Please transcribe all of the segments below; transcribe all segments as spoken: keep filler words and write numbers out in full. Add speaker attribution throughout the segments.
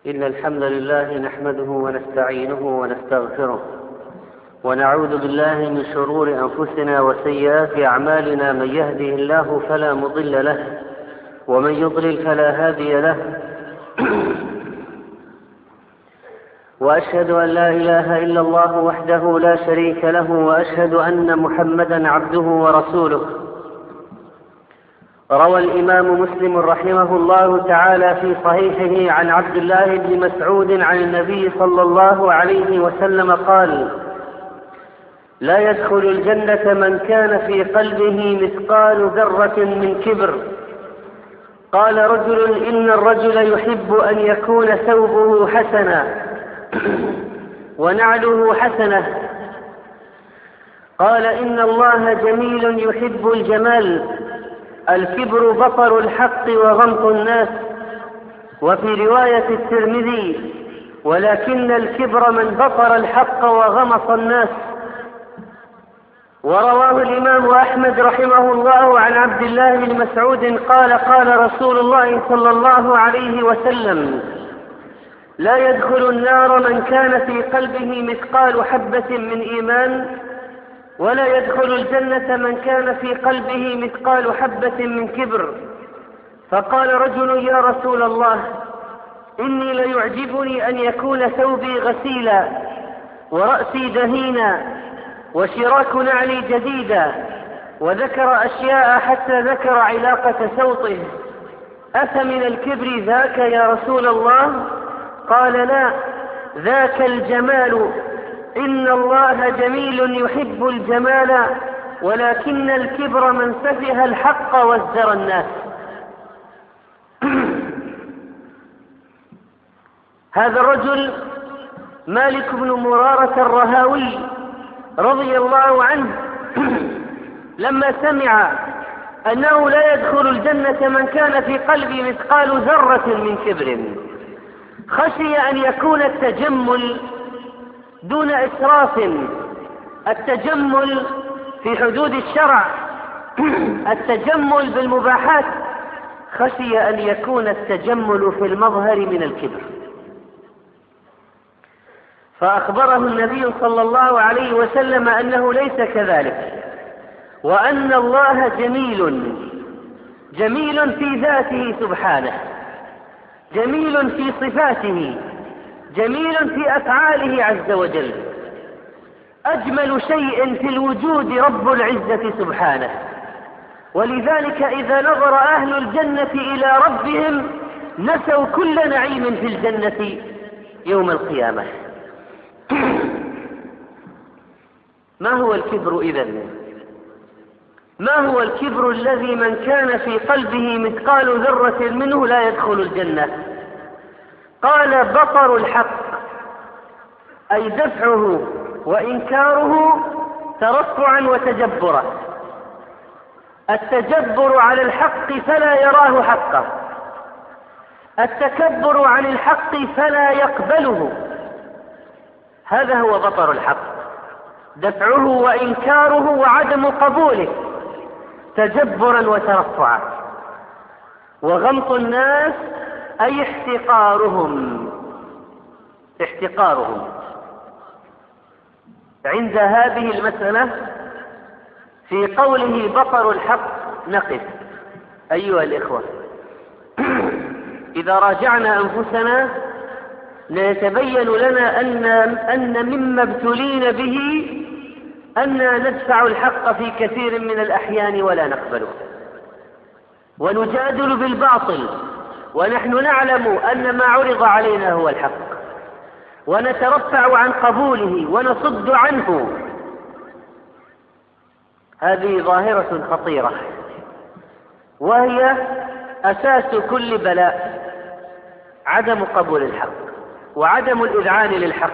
Speaker 1: إن الحمد لله نحمده ونستعينه ونستغفره ونعوذ بالله من شرور أنفسنا وسيئات أعمالنا. من يهده الله فلا مضل له ومن يضلل فلا هادي له. وأشهد أن لا إله إلا الله وحده لا شريك له، وأشهد أن محمدا عبده ورسوله. روى الإمام مسلم رحمه الله تعالى في صحيحه عن عبد الله بن مسعود عن النبي صلى الله عليه وسلم قال: لا يدخل الجنة من كان في قلبه مثقال ذرة من كبر. قال رجل: إن الرجل يحب أن يكون ثوبه حسنا ونعله حسنة. قال: إن الله جميل يحب الجمال. الكبر بطر الحق وغمط الناس. وفي رواية الترمذي: ولكن الكبر من بطر الحق وغمط الناس. ورواه الإمام أحمد رحمه الله عن عبد الله بن مسعود قال: قال رسول الله صلى الله عليه وسلم: لا يدخل النار من كان في قلبه مثقال حبة من إيمان، ولا يدخل الجنة من كان في قلبه مثقال حبة من كبر. فقال رجل: يا رسول الله، إني ليعجبني أن يكون ثوبي غسيلا ورأسي دهينا وشراك نعلي جديدا. وذكر أشياء حتى ذكر علاقة صوته. أفمن الكبر ذاك يا رسول الله؟ قال: لا، ذاك الجمال. إن الله جميل يحب الجمال، ولكن الكبر من سفه الحق وازدرى الناس. هذا الرجل مالك بن مرارة الرهاوي رضي الله عنه لما سمع أنه لا يدخل الجنة من كان في قلبه مثقال ذرة من كبر، خشي أن يكون التجمل دون إسراف، التجمل في حدود الشرع، التجمل بالمباحات، خشي أن يكون التجمل في المظهر من الكبر. فأخبره النبي صلى الله عليه وسلم أنه ليس كذلك، وأن الله جميل، جميل في ذاته سبحانه، جميل في صفاته، جميل في أفعاله عز وجل. أجمل شيء في الوجود رب العزة سبحانه، ولذلك إذا نظر أهل الجنة إلى ربهم نسوا كل نعيم في الجنة يوم القيامة. ما هو الكبر إذن؟ ما هو الكبر الذي من كان في قلبه مثقال ذرة منه لا يدخل الجنة؟ قال: بطر الحق، أي دفعه وإنكاره ترفعا وتجبرا. التجبر على الحق فلا يراه حقا، التكبر عن الحق فلا يقبله. هذا هو بطر الحق، دفعه وإنكاره وعدم قبوله تجبرا وترفعا. وغمط الناس أي احتقارهم، احتقارهم. عند هذه المسألة في قوله بطر الحق نقف أيها الإخوة. إذا راجعنا أنفسنا ليتبين لنا أن, أن مما ابتلين به أن ندفع الحق في كثير من الأحيان ولا نقبله، ونجادل بالباطل ونحن نعلم أن ما عرض علينا هو الحق، ونترفع عن قبوله ونصد عنه. هذه ظاهرة خطيرة، وهي أساس كل بلاء، عدم قبول الحق وعدم الإذعان للحق.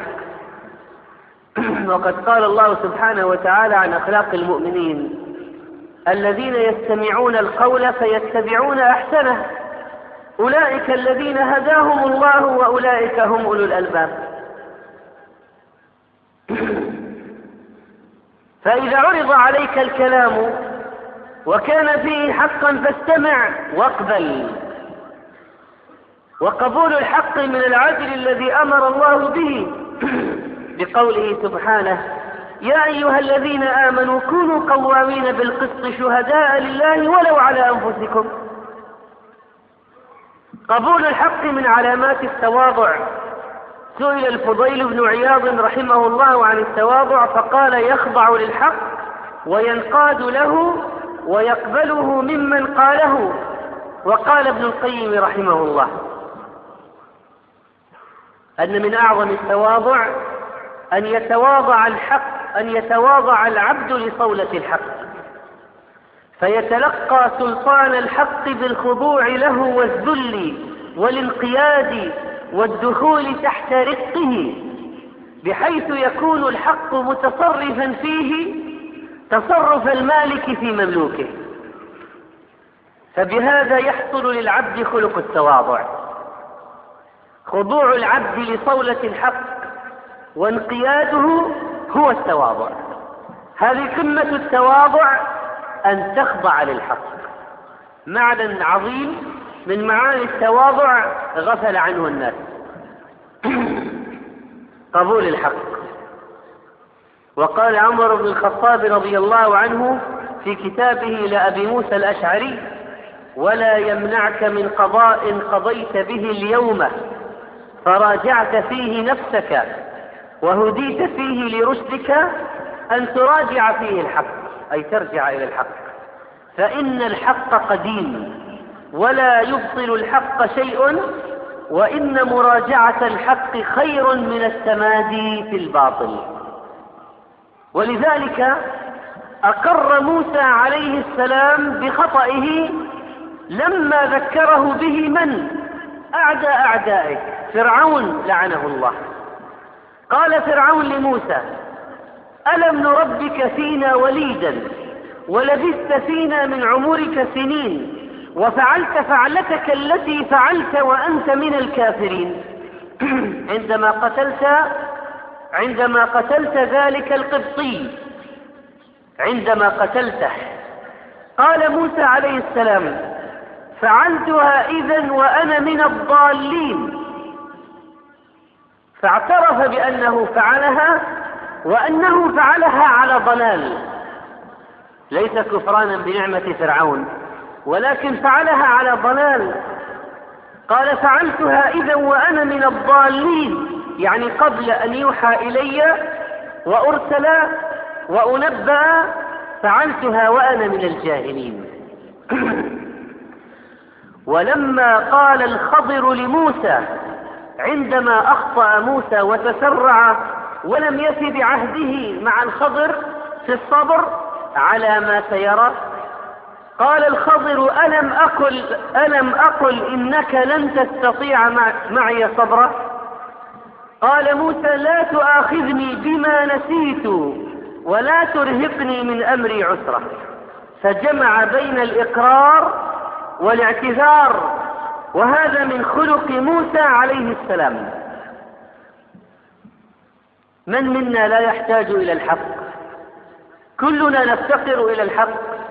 Speaker 1: وقد قال الله سبحانه وتعالى عن أخلاق المؤمنين: الذين يستمعون القول فيتبعون أحسنه، أولئك الذين هداهم الله وأولئك هم أولو الألباب. فإذا عرض عليك الكلام وكان فيه حقا فاستمع واقبل، وقبول الحق من العدل الذي أمر الله به بقوله سبحانه: يا أيها الذين آمنوا كونوا قوامين بالقسط شهداء لله ولو على أنفسكم. قبول الحق من علامات التواضع. سئل الفضيل بن عياض رحمه الله عن التواضع فقال: يخضع للحق وينقاد له ويقبله ممن قاله. وقال ابن القيم رحمه الله أن من أعظم التواضع أن يتواضع الحق أن يتواضع العبد لصولة الحق، فيتلقى سلطان الحق بالخضوع له والذل والانقياد والدخول تحت رقه، بحيث يكون الحق متصرفا فيه تصرف المالك في مملوكه. فبهذا يحصل للعبد خلق التواضع، خضوع العبد لصولة الحق وانقياده هو التواضع. هذه قمة التواضع، أن تخضع للحق. معنى عظيم من معاني التواضع غفل عنه الناس. قبول الحق. وقال عمر بن الخطاب رضي الله عنه في كتابه لأبي موسى الأشعري: ولا يمنعك من قضاء قضيت به اليوم فراجعت فيه نفسك وهديت فيه لرشدك أن تراجع فيه الحق، أي ترجع إلى الحق، فإن الحق قديم ولا يبطل الحق شيء، وإن مراجعة الحق خير من التمادي في الباطل. ولذلك أقر موسى عليه السلام بخطئه لما ذكره به من؟ أعدى أعدائه، فرعون لعنه الله. قال فرعون لموسى: ألم نربك فينا وليدا ولبثت فينا من عمرك سنين وفعلت فعلتك التي فعلت وأنت من الكافرين عندما قتلت عندما قتلت ذلك القبطي عندما قتلته. قال موسى عليه السلام: فعلتها إذن وأنا من الضالين. فاعترف بأنه فعلها وأنه فعلها على ضلال، ليس كفرانا بنعمة فرعون، ولكن فعلها على ضلال. قال: فعلتها إذن وأنا من الضالين، يعني قبل أن يوحى إلي وأرسل وأنبأ، فعلتها وأنا من الجاهلين. ولما قال الخضر لموسى عندما أخطأ موسى وتسرع ولم يف بعهده مع الخضر في الصبر على ما سيرى، قال الخضر: ألم أقل, ألم أقل إنك لن تستطيع معي صبرا؟ قال موسى: لا تؤاخذني بما نسيت ولا ترهقني من أمري عسرا. فجمع بين الإقرار والاعتذار، وهذا من خلق موسى عليه السلام. من منا لا يحتاج إلى الحق؟ كلنا نفتقر إلى الحق.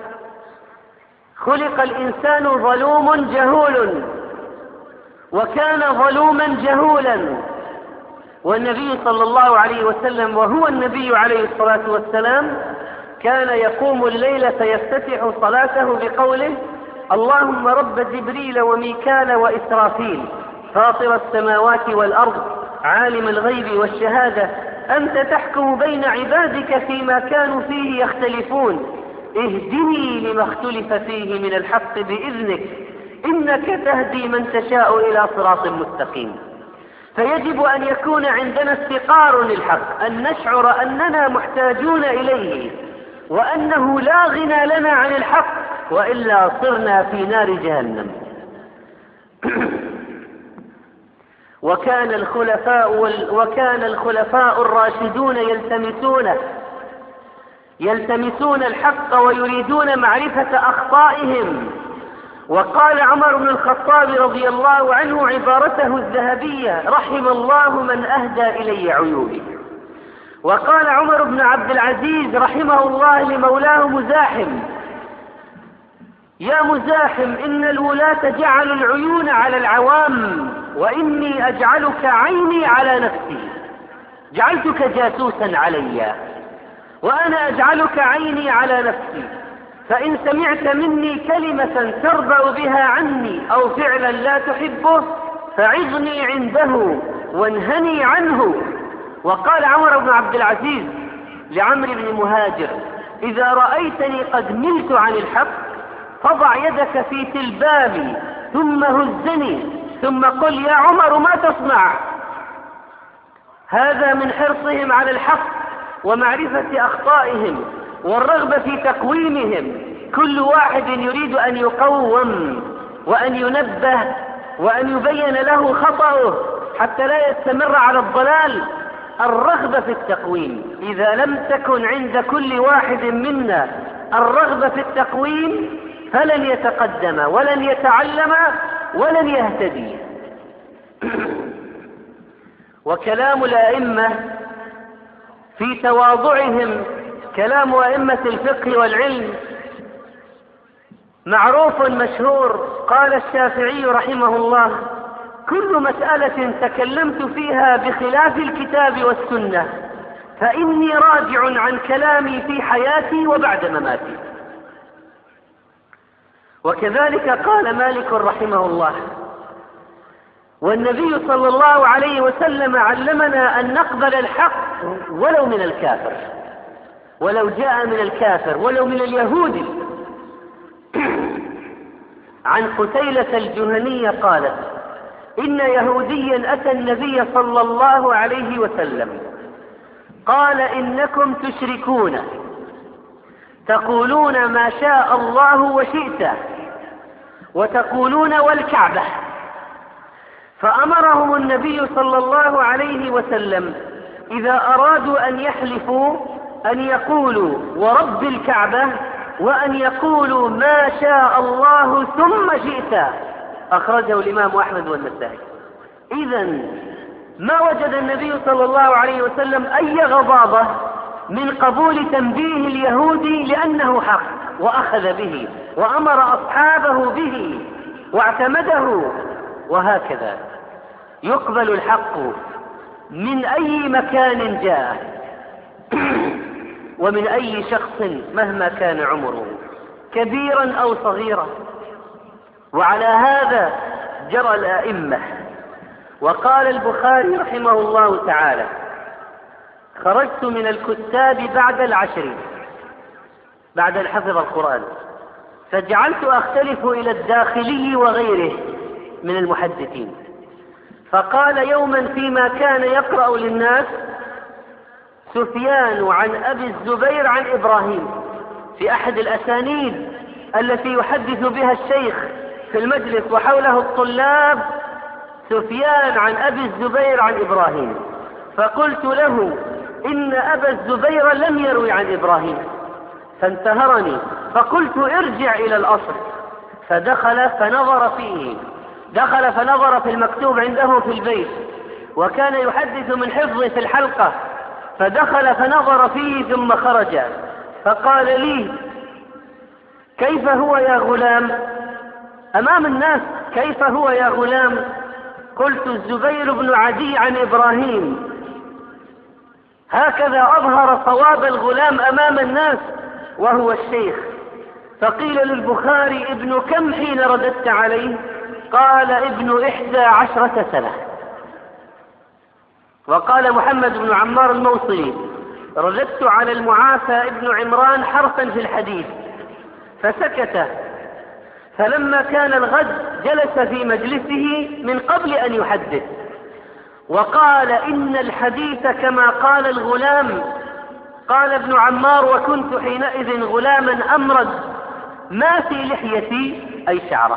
Speaker 1: خلق الإنسان ظلوم جهول، وكان ظلوما جهولا، والنبي صلى الله عليه وسلم وهو النبي عليه الصلاة والسلام كان يقوم الليل فيفتتح صلاته بقوله: اللهم رب جبريل وميكال وإسرافيل فاطر السماوات والأرض عالم الغيب والشهادة أنت تحكم بين عبادك فيما كانوا فيه يختلفون اهدني لما اختلف فيه من الحق بإذنك إنك تهدي من تشاء إلى صراط مستقيم. فيجب أن يكون عندنا استقرار للحق، أن نشعر أننا محتاجون إليه وأنه لا غنى لنا عن الحق، وإلا صرنا في نار جهنم. وكان الخلفاء وال... وكان الخلفاء الراشدون يلتمسونه يلتمسون الحق ويريدون معرفة أخطائهم. وقال عمر بن الخطاب رضي الله عنه عبارته الذهبية: رحم الله من أهدى إلي عيوبي. وقال عمر بن عبد العزيز رحمه الله لمولاه مزاحم: يا مزاحم إن الولاة جعلوا العيون على العوام وإني أجعلك عيني على نفسي، جعلتك جاسوسا علي وأنا أجعلك عيني على نفسي، فإن سمعت مني كلمة ترضى بها عني أو فعلا لا تحبه فعظني عنده وانهني عنه. وقال عمر بن عبد العزيز لعمرو بن مهاجر: إذا رأيتني قد ملت عن الحق فضع يدك في تلبابي ثم هزني ثم قل يا عمر ما تصنع. هذا من حرصهم على الحق ومعرفة أخطائهم والرغبة في تقويمهم. كل واحد يريد أن يقوم وأن ينبه وأن يبين له خطأه حتى لا يستمر على الضلال. الرغبة في التقويم، إذا لم تكن عند كل واحد منا الرغبة في التقويم فلن يتقدم ولن يتعلم ولن يهتدي. وكلام الأئمة في تواضعهم كلام أئمة الفقه والعلم معروف مشهور. قال الشافعي رحمه الله: كل مسألة تكلمت فيها بخلاف الكتاب والسنة فإني راجع عن كلامي في حياتي وبعد مماتي. وكذلك قال مالك رحمه الله. والنبي صلى الله عليه وسلم علمنا أن نقبل الحق ولو من الكافر، ولو جاء من الكافر، ولو من اليهود. عن قتيلة الجهنية قالت: إن يهوديا أتى النبي صلى الله عليه وسلم قال: إنكم تشركون تقولون ما شاء الله وشئت وتقولون والكعبة. فأمرهم النبي صلى الله عليه وسلم إذا أرادوا أن يحلفوا أن يقولوا ورب الكعبة وأن يقولوا ما شاء الله ثم شئت. أخرجه الإمام أحمد والنسائي. إذن ما وجد النبي صلى الله عليه وسلم أي غضاضة من قبول تنبيه اليهودي لأنه حق، وأخذ به وأمر أصحابه به واعتمده. وهكذا يقبل الحق من أي مكان جاء ومن أي شخص مهما كان عمره كبيرا أو صغيرا. وعلى هذا جرى الأئمة. وقال البخاري رحمه الله تعالى: خرجت من الكتاب بعد العشر، بعد الحفظ القرآن، فجعلت أختلف إلى الداخلي وغيره من المحدثين. فقال يوما فيما كان يقرأ للناس سفيان عن أبي الزبير عن إبراهيم في أحد الأسانيد التي يحدث بها الشيخ في المجلس وحوله الطلاب، سفيان عن أبي الزبير عن إبراهيم. فقلت له: إن أبا الزبير لم يروي عن إبراهيم. فانتهرني فقلت: ارجع إلى الأصل. فدخل فنظر فيه، دخل فنظر في المكتوب عنده في البيت، وكان يحدث من حفظه في الحلقة، فدخل فنظر فيه ثم خرج. فقال لي: كيف هو يا غلام؟ أمام الناس: كيف هو يا غلام؟ قلت: الزبير بن عدي عن إبراهيم. هكذا أظهر صواب الغلام أمام الناس وهو الشيخ. فقيل للبخاري: ابن كم حين رددت عليه؟ قال: ابن إحدى عشرة سنة. وقال محمد بن عمار الموصلي: رددت على المعافى ابن عمران حرفا في الحديث فسكت، فلما كان الغد جلس في مجلسه من قبل أن يحدث وقال: إن الحديث كما قال الغلام. قال ابن عمار: وكنت حينئذ غلاما أمرد ما في لحيتي أي شعره.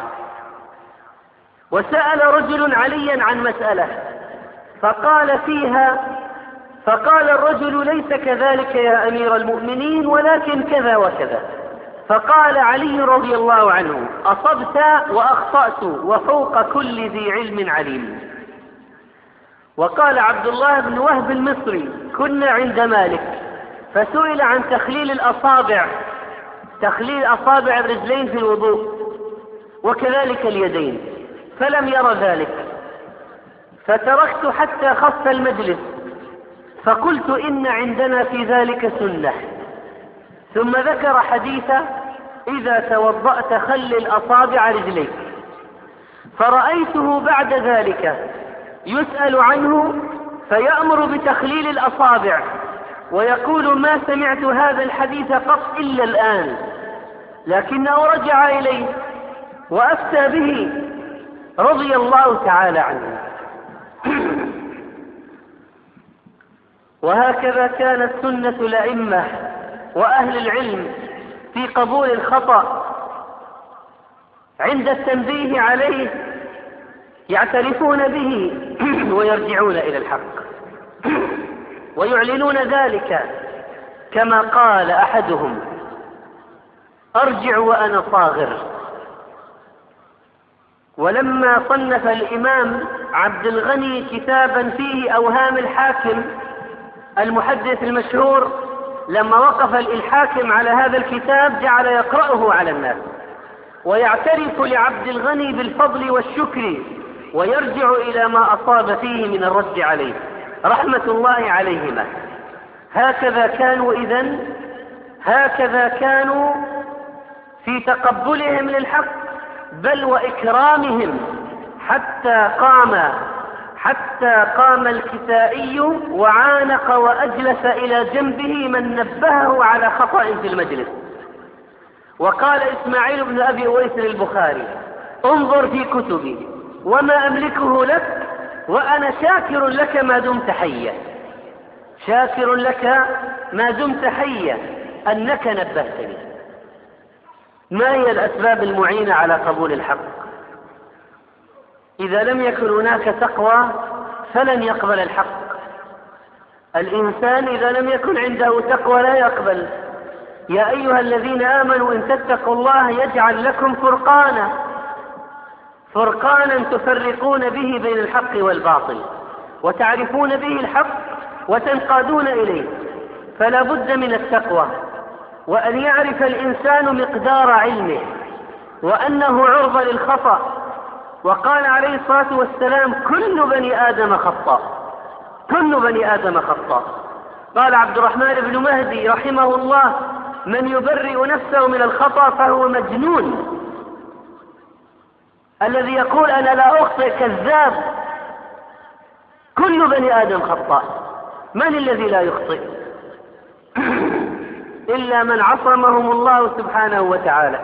Speaker 1: وسأل رجل عليا عن مسألة فقال فيها فقال الرجل: ليس كذلك يا أمير المؤمنين ولكن كذا وكذا. فقال علي رضي الله عنه: أصبت وأخطأت وفوق كل ذي علم عليم. وقال عبد الله بن وهب المصري: كنا عند مالك فسئل عن تخليل الأصابع، تخليل أصابع الرجلين في الوضوء وكذلك اليدين، فلم ير ذلك. فتركت حتى خف المجلس، فقلت إن عندنا في ذلك سنة. ثم ذكر حديث إذا توضأت خلل أصابع رجليك، فرأيته بعد ذلك يسأل عنه فيأمر بتخليل الأصابع ويقول ما سمعت هذا الحديث قط إلا الآن، لكنه رجع إليه وأفتى به رضي الله تعالى عنه. وهكذا كانت سنة الأئمة وأهل العلم في قبول الخطأ عند التنبيه عليه يعترفون به ويرجعون إلى الحق ويعلنون ذلك، كما قال أحدهم أرجع وأنا صاغر. ولما صنف الإمام عبد الغني كتابا فيه أوهام الحاكم المحدث المشهور، لما وقف الحاكم على هذا الكتاب جعل يقرأه على الناس ويعترف لعبد الغني بالفضل والشكر ويرجع إلى ما أصاب فيه من الرد عليه رحمة الله عليهما. هكذا كانوا إذن هكذا كانوا في تقبلهم للحق، بل وإكرامهم، حتى قام حتى قام الكسائي وعانق وأجلس إلى جنبه من نبهه على خطأ في المجلس. وقال إسماعيل بن أبي أويس للبخاري انظر في كتبي وما أملكه لك وأنا شاكر لك ما دمت حيا، شاكر لك ما دمت حيا أنك نبهتني. ما هي الأسباب المعينة على قبول الحق؟ إذا لم يكن هناك تقوى فلن يقبل الحق. الإنسان إذا لم يكن عنده تقوى لا يقبل. يا أيها الذين آمنوا إن تتقوا الله يجعل لكم فرقانا فرقانا تفرقون به بين الحق والباطل وتعرفون به الحق وتنقادون إليه. فلا بد من التقوى، وأن يعرف الإنسان مقدار علمه وأنه عرضة للخطأ. وقال عليه الصلاة والسلام كل بني آدم خطاء، كل بني آدم خطاء. قال عبد الرحمن بن مهدي رحمه الله من يبرئ نفسه من الخطأ فهو مجنون. الذي يقول أنا لا أخطئ كذاب. كل بني آدم خطاء. من الذي لا يخطئ؟ إلا من عصمهم الله سبحانه وتعالى.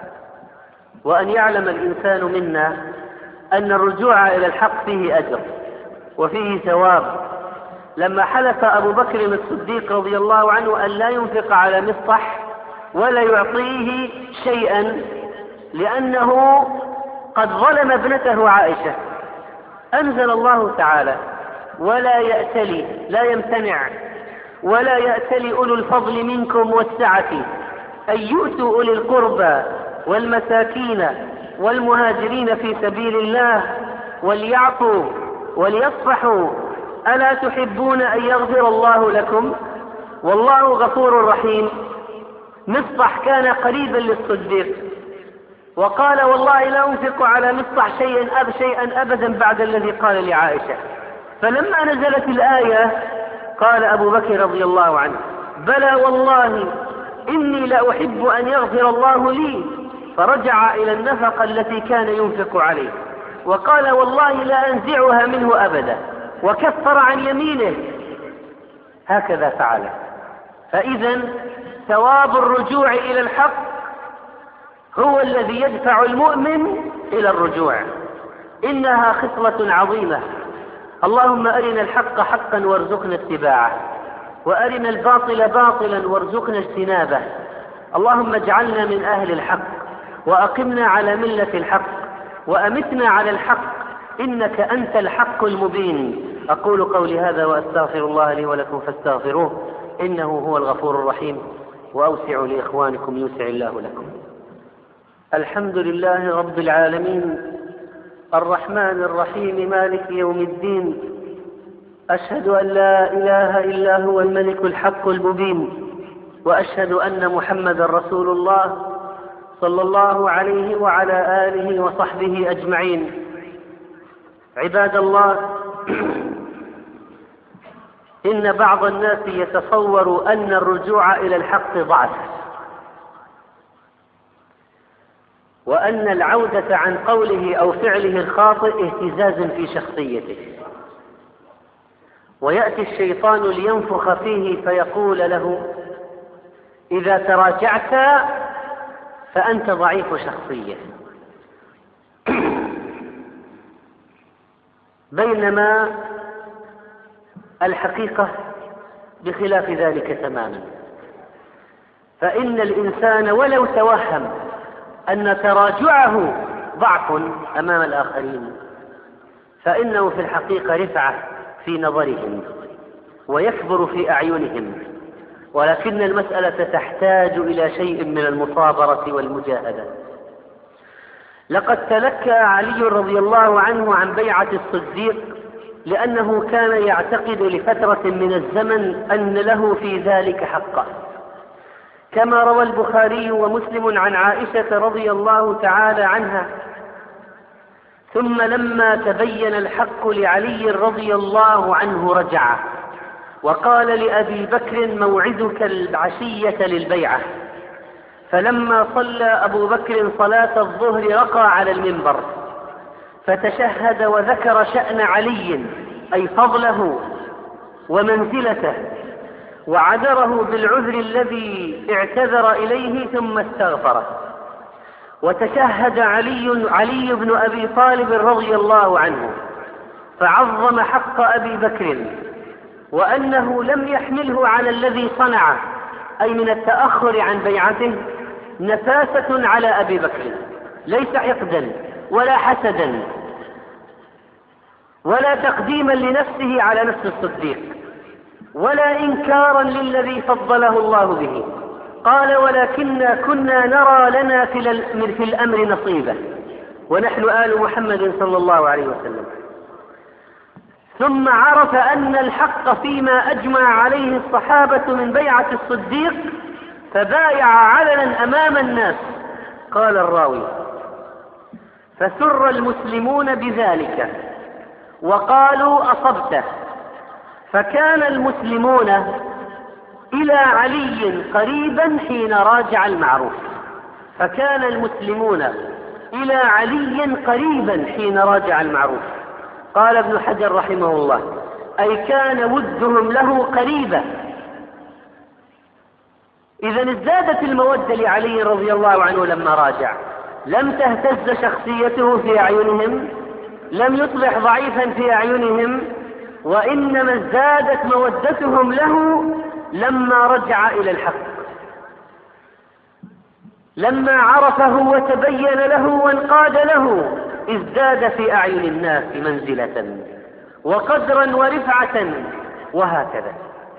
Speaker 1: وأن يعلم الإنسان منا أن الرجوع إلى الحق فيه أجر وفيه ثواب. لما حلف أبو بكر الصديق رضي الله عنه أن لا ينفق على مصطح ولا يعطيه شيئا لأنه قد ظلم ابنته عائشة، أنزل الله تعالى ولا يأتلي لا يمتنع ولا يأتلي أولو الفضل منكم والسعة أن يؤتوا أولي القربى والمساكين والمهاجرين في سبيل الله وليعفوا وليصفحوا ألا تحبون أن يغفر الله لكم والله غفور رحيم. مصطح كان قريبا للصديق وقال والله لا أنفق على مصطح شيئا أب شيئا أبدا بعد الذي قال لعائشة. فلما نزلت الآية قال أبو بكر رضي الله عنه بلى والله إني لا أحب أن يغفر الله لي، فرجع إلى النفقة التي كان ينفق عليه وقال والله لا أنزعها منه أبدا، وكفر عن يمينه. هكذا فعل. فإذا ثواب الرجوع إلى الحق هو الذي يدفع المؤمن إلى الرجوع. إنها خصلة عظيمة. اللهم أرنا الحق حقا وارزقنا اتباعه، وأرنا الباطل باطلا وارزقنا اجتنابه. اللهم اجعلنا من أهل الحق وأقمنا على ملة الحق وأمتنا على الحق إنك أنت الحق المبين. أقول قولي هذا وأستغفر الله لي ولكم فاستغفروه إنه هو الغفور الرحيم. وأوسعوا لإخوانكم يوسع الله لكم. الحمد لله رب العالمين الرحمن الرحيم مالك يوم الدين. أشهد أن لا إله إلا هو الملك الحق المبين، وأشهد أن محمدا رسول الله صلى الله عليه وعلى آله وصحبه أجمعين. عباد الله، إن بعض الناس يتصور أن الرجوع إلى الحق ضعف، وأن العودة عن قوله أو فعله الخاطئ اهتزاز في شخصيته، ويأتي الشيطان لينفخ فيه فيقول له: إذا تراجعت فأنت ضعيف شخصية. بينما الحقيقة بخلاف ذلك تماما، فإن الإنسان ولو توهم أن تراجعه ضعف أمام الآخرين فإنه في الحقيقة رفعة في نظرهم ويكبر في أعينهم، ولكن المسألة تحتاج إلى شيء من المصابرة والمجاهدة. لقد تلكى علي رضي الله عنه عن بيعة الصديق لأنه كان يعتقد لفترة من الزمن أن له في ذلك حقا، كما روى البخاري ومسلم عن عائشة رضي الله تعالى عنها: ثم لما تبين الحق لعلي رضي الله عنه رجع وقال لأبي بكر: موعدك العشية للبيعة. فلما صلى أبو بكر صلاة الظهر رقى على المنبر فتشهد وذكر شأن علي، أي فضله ومنزلته، وعذره بالعذر الذي اعتذر إليه ثم استغفره. وتشهد علي علي بن أبي طالب رضي الله عنه فعظم حق أبي بكر، وأنه لم يحمله على الذي صنعه، أي من التأخر عن بيعته، نفاسة على أبي بكر، ليس حقدا ولا حسدا ولا تقديما لنفسه على نفس الصديق، ولا إنكارا للذي فضله الله به. قال: ولكننا كنا نرى لنا في الأمر نصيبة، ونحن آل محمد صلى الله عليه وسلم. ثم عرف أن الحق فيما أجمع عليه الصحابة من بيعة الصديق فبايع علنا أمام الناس. قال الراوي: فسر المسلمون بذلك وقالوا: أصبت. فكان المسلمون إلى علي قريبا حين راجع المعروف فكان المسلمون إلى علي قريبا حين راجع المعروف. قال ابن حجر رحمه الله: أي كان ودهم له قريبا. إذن ازدادت المودة لعلي رضي الله عنه لما راجع، لم تهتز شخصيته في أعينهم، لم يصبح ضعيفا في أعينهم، وإنما ازدادت مودتهم له لما رجع إلى الحق، لما عرفه وتبين له وانقاد له ازداد في أعين الناس منزلة وقدرا ورفعة، وهكذا.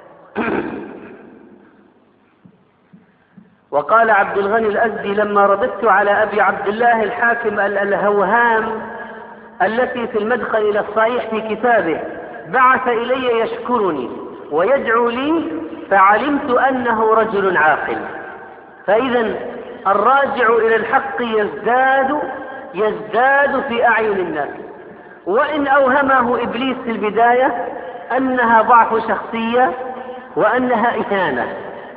Speaker 1: وقال عبد الغني الأزدي: لما رددت على أبي عبد الله الحاكم الهوهام التي في المدخل إلى الصحيح في كتابه، بعث إلي يشكرني ويدعو لي، فعلمت أنه رجل عاقل. فإذا الراجع إلى الحق يزداد يزداد في أعين الناس، وإن أوهمه إبليس في البداية أنها ضعف شخصية وأنها إهانة.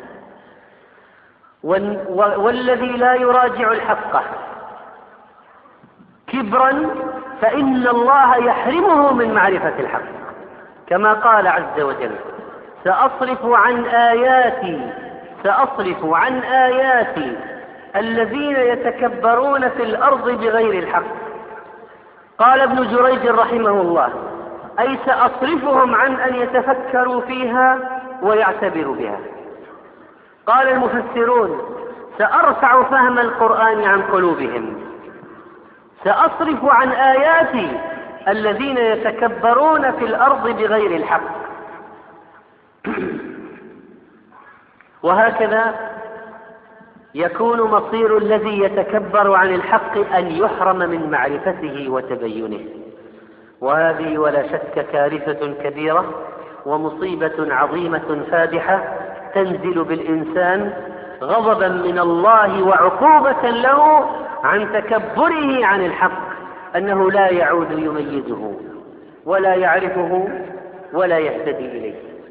Speaker 1: والذي لا يراجع الحق كبرا فإن الله يحرمه من معرفة الحق، كما قال عز وجل: سأصرف عن آياتي سأصرف عن آياتي الذين يتكبرون في الأرض بغير الحق. قال ابن جريج رحمه الله: أي سأصرفهم عن أن يتفكروا فيها ويعتبروا بها. قال المفسرون: سأرفع فهم القرآن عن قلوبهم، سأصرف عن آياتي الذين يتكبرون في الأرض بغير الحق. وهكذا يكون مصير الذي يتكبر عن الحق أن يحرم من معرفته وتبينه، وهذه ولا شك كارثة كبيرة ومصيبة عظيمة فادحة تنزل بالإنسان غضبا من الله وعقوبة له عن تكبره عن الحق، أنه لا يعود يميزه ولا يعرفه ولا يهتدي إليه.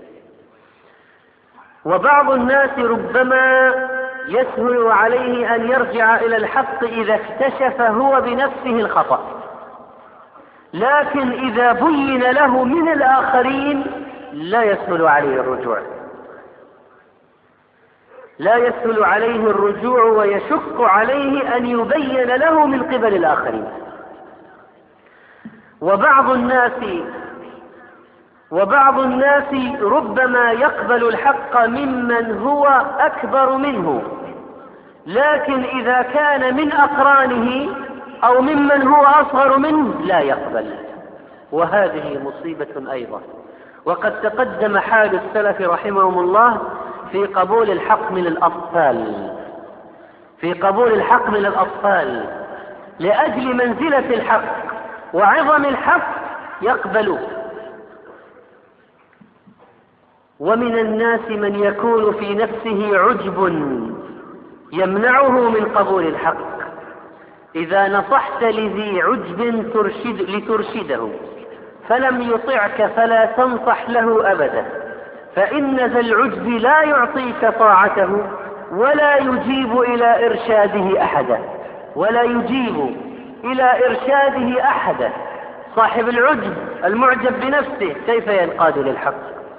Speaker 1: وبعض الناس ربما يسهل عليه أن يرجع إلى الحق إذا اكتشف هو بنفسه الخطأ، لكن إذا بين له من الآخرين لا يسهل عليه الرجوع، لا يسهل عليه الرجوع ويشق عليه أن يبين له من قبل الآخرين. وبعض الناس وبعض الناس ربما يقبل الحق ممن هو أكبر منه، لكن إذا كان من أقرانه أو ممن هو أصغر منه لا يقبل، وهذه مصيبة أيضا. وقد تقدم حال السلف رحمهم الله في قبول الحق من الأطفال في قبول الحق من الأطفال لأجل منزلة الحق وعظم الحق يقبل. ومن الناس من يكون في نفسه عجب يمنعه من قبول الحق. إذا نصحت لذي عجب ترشد لترشده فلم يطعك فلا تنصح له أبدا، فإن ذا العجب لا يعطيك طاعته ولا يجيب إلى إرشاده أحدا ولا يجيب إلى إرشاده أحدا. صاحب العجب المعجب بنفسه كيف ينقاد للحق؟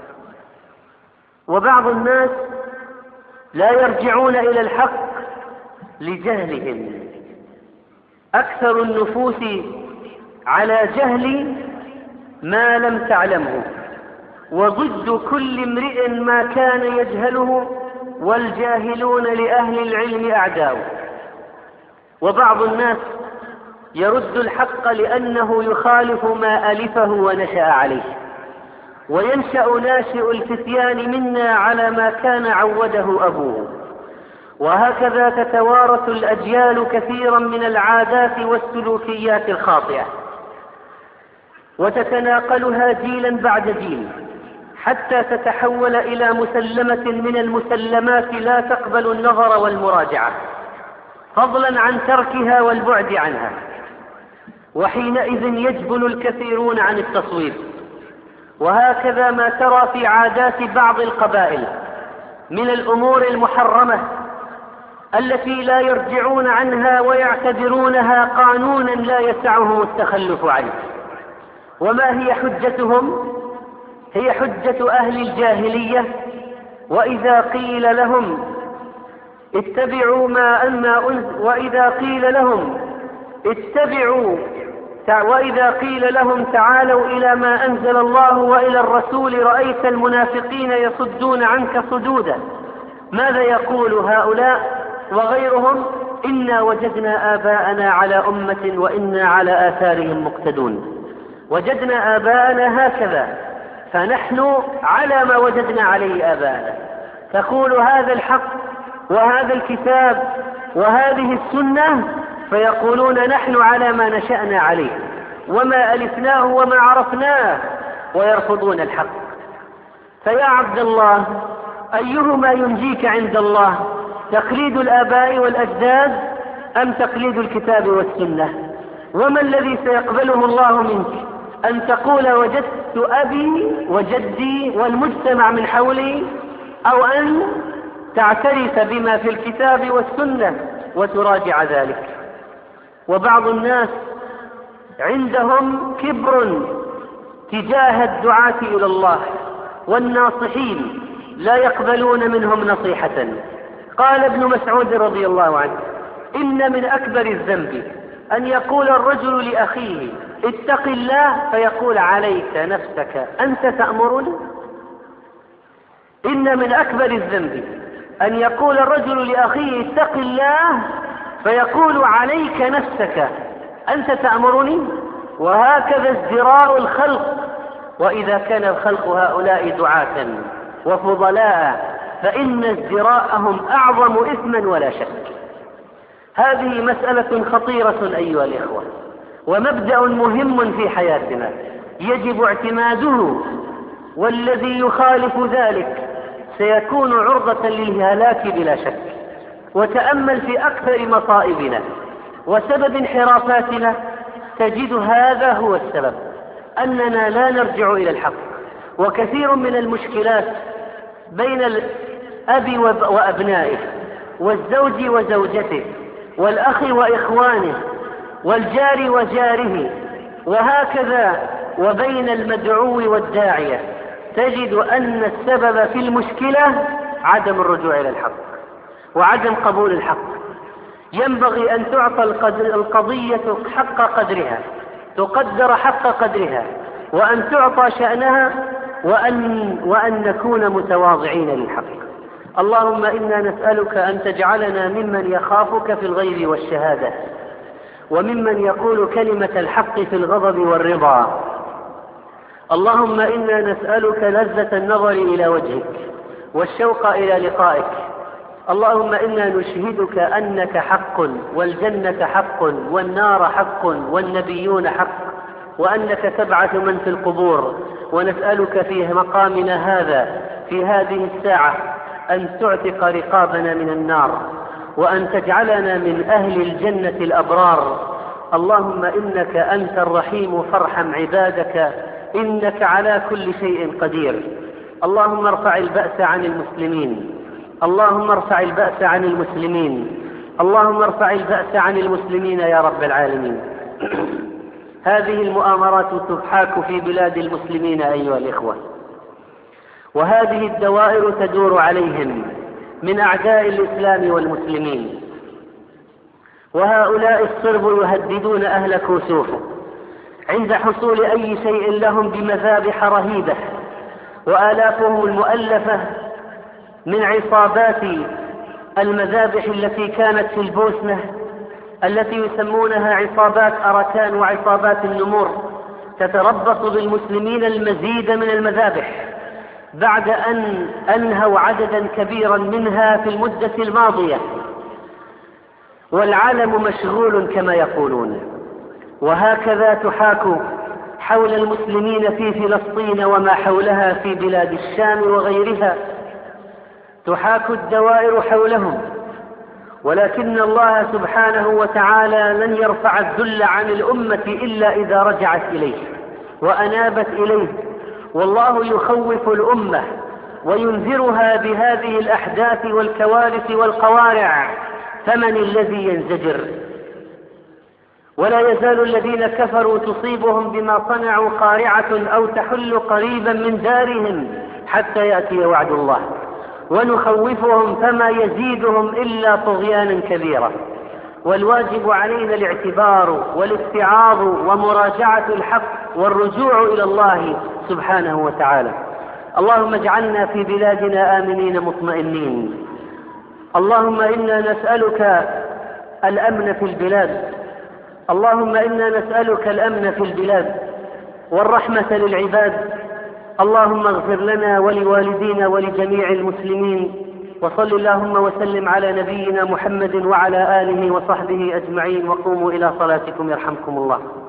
Speaker 1: وبعض الناس لا يرجعون إلى الحق لجهلهم. أكثر النفوس على جهل ما لم تعلمه، وضد كل امرئ ما كان يجهله، والجاهلون لأهل العلم أعداء. وبعض الناس يرد الحق لأنه يخالف ما ألفه ونشأ عليه، وينشأ ناشئ الفتيان منا على ما كان عوده أبوه، وهكذا تتوارث الأجيال كثيرا من العادات والسلوكيات الخاطئة وتتناقلها جيلا بعد جيل حتى تتحول إلى مسلمة من المسلمات لا تقبل النظر والمراجعة، فضلا عن تركها والبعد عنها. وحينئذ يجبن الكثيرون عن التصويب. وهكذا ما ترى في عادات بعض القبائل من الأمور المحرمة التي لا يرجعون عنها ويعتبرونها قانونا لا يسعهم التخلف عنه. وما هي حجتهم؟ هي حجة أهل الجاهلية. وإذا قيل لهم اتبعوا ما أما وإذا قيل لهم اتبعوا وإذا قيل لهم تعالوا إلى ما أنزل الله وإلى الرسول رأيت المنافقين يصدون عنك صدودا. ماذا يقول هؤلاء وغيرهم؟ إنا وجدنا آباءنا على أمة وإنا على آثارهم مقتدون. وجدنا آباءنا هكذا فنحن على ما وجدنا عليه آباءنا. تقول هذا الحق وهذا الكتاب وهذه السنة، فيقولون نحن على ما نشأنا عليه وما ألفناه وما عرفناه، ويرفضون الحق. فيا عبد الله، أيهما ينجيك عند الله؟ تقليد الآباء والأجداد أم تقليد الكتاب والسنة؟ وما الذي سيقبله الله منك؟ أن تقول وجدت أبي وجدي والمجتمع من حولي، أو أن تعترف بما في الكتاب والسنة وتراجع ذلك؟ وبعض الناس عندهم كبر تجاه الدعاة إلى الله والناصحين، لا يقبلون منهم نصيحة. قال ابن مسعود رضي الله عنه: إن من أكبر الذنب أن يقول الرجل لأخيه اتق الله فيقول عليك نفسك أنت تأمرني. إن من أكبر الذنب أن يقول الرجل لأخيه اتق الله فيقول عليك نفسك أنت تأمرني. وهكذا ازدراء الخلق، وإذا كان الخلق هؤلاء دعاة وفضلاء فإن ازدراءهم أعظم إثما ولا شك. هذه مسألة خطيرة أيها الإخوة، ومبدأ مهم في حياتنا يجب اعتماده، والذي يخالف ذلك سيكون عرضة للهلاك بلا شك. وتأمل في أكثر مصائبنا وسبب انحرافاتنا تجد هذا هو السبب. أننا لا نرجع إلى الحق. وكثير من المشكلات بين الأب وأبنائه، والزوج وزوجته، والأخ وإخوانه، والجار وجاره، وهكذا وبين المدعو والداعية، تجد أن السبب في المشكلة عدم الرجوع إلى الحق وعدم قبول الحق. ينبغي أن تعطى القضية حق قدرها، تقدر حق قدرها، وأن تعطى شأنها، وأن, وأن نكون متواضعين للحق. اللهم إنا نسألك أن تجعلنا ممن يخافك في الغيب والشهادة، وممن يقول كلمة الحق في الغضب والرضا. اللهم إنا نسألك لذة النظر إلى وجهك والشوق إلى لقائك. اللهم إنا نشهدك أنك حق، والجنة حق، والنار حق، والنبيون حق، وأنك تبعث من في القبور. ونسألك في مقامنا هذا في هذه الساعة أن تعتق رقابنا من النار، وأن تجعلنا من أهل الجنة الأبرار. اللهم إنك أنت الرحيم فارحم عبادك، إنك على كل شيء قدير. اللهم ارفع البأس عن المسلمين، اللهم ارفع البأس عن المسلمين، اللهم ارفع البأس عن المسلمين يا رب العالمين. هذه المؤامرات تحاك في بلاد المسلمين أيها الإخوة، وهذه الدوائر تدور عليهم من أعداء الإسلام والمسلمين، وهؤلاء الصرب يهددون أهل كوسوف عند حصول أي شيء لهم بمذابح رهيبة، وآلافهم المؤلفة من عصابات المذابح التي كانت في البوسنة، التي يسمونها عصابات أركان وعصابات النمور، تتربص بالمسلمين المزيد من المذابح بعد أن أنهوا عددا كبيرا منها في المدة الماضية، والعالم مشغول كما يقولون. وهكذا تحاك حول المسلمين في فلسطين وما حولها في بلاد الشام وغيرها، تحاك الدوائر حولهم. ولكن الله سبحانه وتعالى لن يرفع الذل عن الأمة إلا إذا رجعت إليه وأنابت إليه. والله يخوف الأمة وينذرها بهذه الأحداث والكوارث والقوارع، فمن الذي ينزجر؟ ولا يزال الذين كفروا تصيبهم بما صنعوا قارعة أو تحل قريبا من دارهم حتى يأتي وعد الله، ونخوفهم فما يزيدهم إلا طغيانا كبيرا. والواجب علينا الاعتبار والاتعاظ ومراجعة الحق والرجوع إلى الله سبحانه وتعالى. اللهم اجعلنا في بلادنا آمنين مطمئنين. اللهم إنا نسألك الأمن في البلاد، اللهم إنا نسألك الأمن في البلاد والرحمة للعباد. اللهم اغفر لنا ولوالدينا ولجميع المسلمين، وصل اللهم وسلم على نبينا محمد وعلى آله وصحبه أجمعين، وقوموا إلى صلاتكم يرحمكم الله.